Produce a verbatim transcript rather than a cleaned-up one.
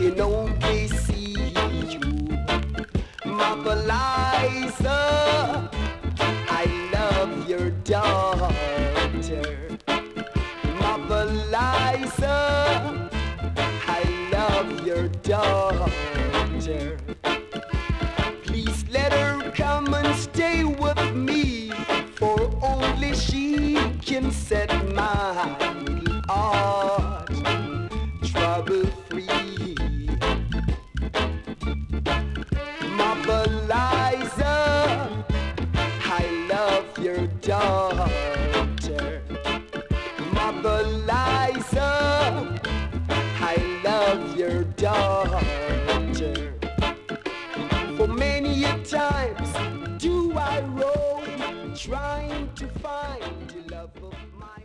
can only see you. Mother Liza, I love your daughter. Mother Liza, I love your daughter. Please let her come and stay with me, for only she can set my little heart trouble free. Mother Liza, I love your daughter. Mother Liza, I love your daughter. For many a times do I roam, trying to find the love of my